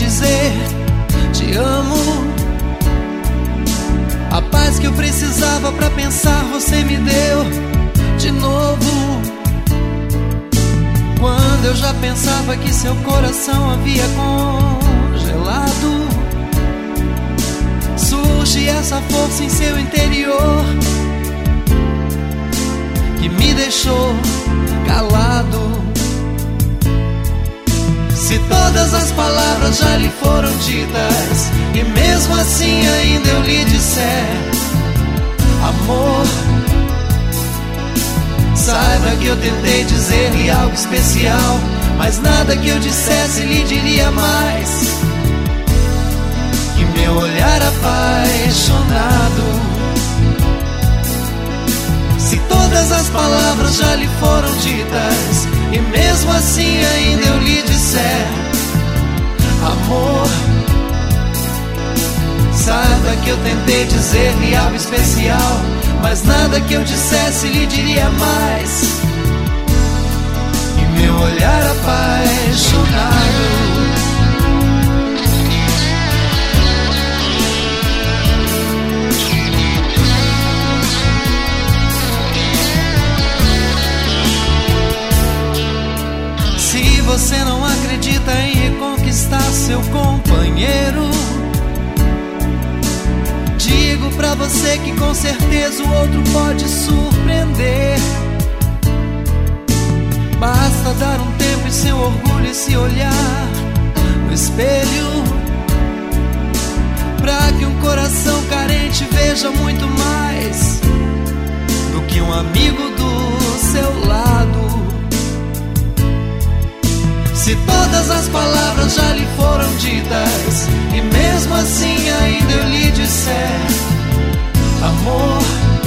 dizer te amo. A paz que eu precisava pra pensar você me deu de novo. Quando eu já pensava que seu coração havia congelado, surge essa força em seu interior que me deixou calado. Se todas as palavras já lhe foram ditas e mesmo assim ainda eu lhe disser amor, saiba que eu tentei dizer-lhe algo especial, mas nada que eu dissesse lhe diria mais que meu olhar apaixonado. Se todas as palavras já lhe foram ditas e mesmo assim ainda eu lhe disser amor, saiba que eu tentei dizer-lhe algo especial, mas nada que eu dissesse lhe diria mais que meu olhar apaixonado. Se você não acredita em reconquistar seu companheiro, digo pra você que com certeza o outro pode surpreender. Basta dar um tempo em seu orgulho e se olhar no espelho, pra que um coração carente veja muito mais do que um amigo do seu lado. Se todas as palavras já lhe foram ditas e mesmo assim ainda eu lhe disser amor,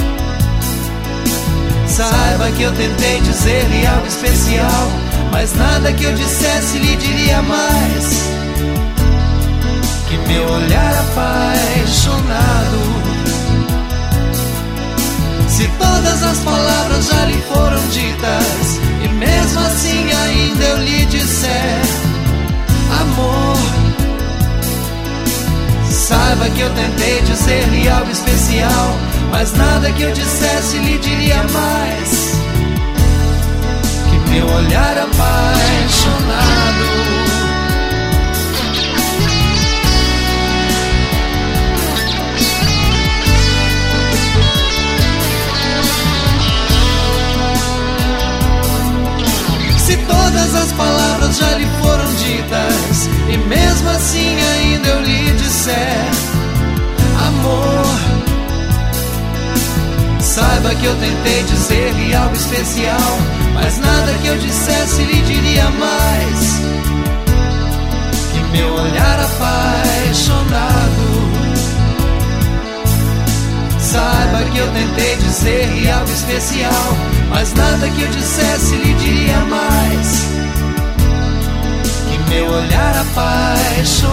saiba que eu tentei dizer-lhe algo especial, mas nada que eu dissesse lhe diria mais que meu olhar apaixonado. Se todas as palavras já lhe foram ditas e mesmo assim ainda eu lhe disser amor, saiba que eu tentei dizer-lhe algo especial, mas nada que eu dissesse lhe diria mais que meu olhar apaixonado. Se todas as palavras já lhe foram ditas e mesmo assim ainda eu lhe disser amor, saiba que eu tentei dizer-lhe algo especial, mas nada que eu dissesse lhe diria mais que meu olhar apaixonado. Saiba que eu tentei dizer-lhe algo especial, mas nada que eu dissesse lhe diria mais que meu olhar apaixonado.